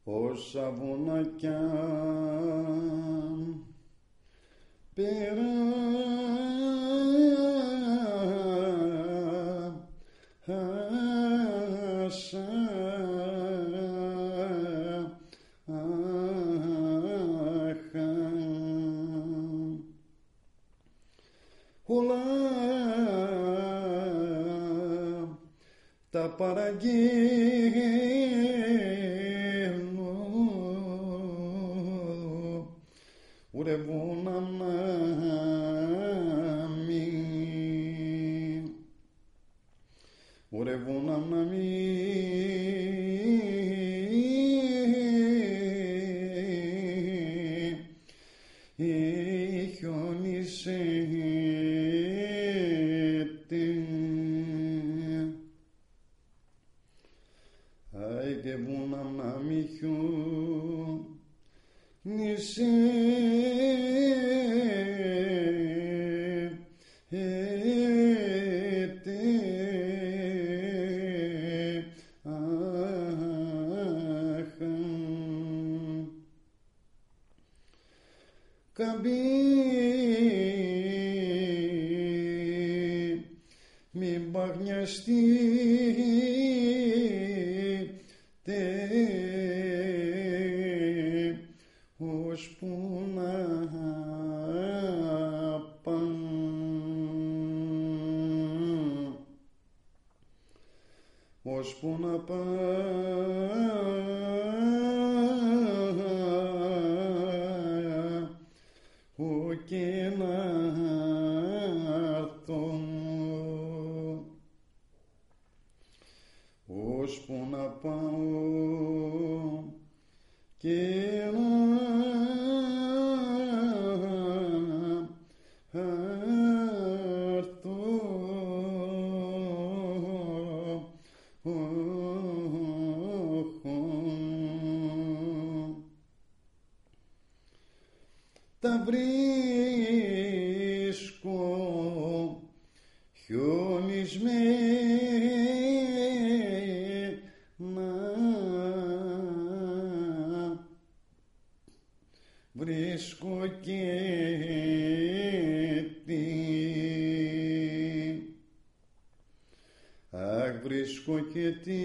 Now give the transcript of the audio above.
όσα βουνά κι αν πέρασα, όλα τα παραγγέλνω, ουρε βούνα να μην, ουρε βούνα να μην χιονίσετε. Άιντε βούνα να μη χιονίσετε. Καμπή μην παγνιαστείτε ώσπου να ώσπου να πάω και να έρθω, ώσπου να πάω και να έρθω. Τα βρίσκω χιονισμένα, βρίσκω και βρίσκω και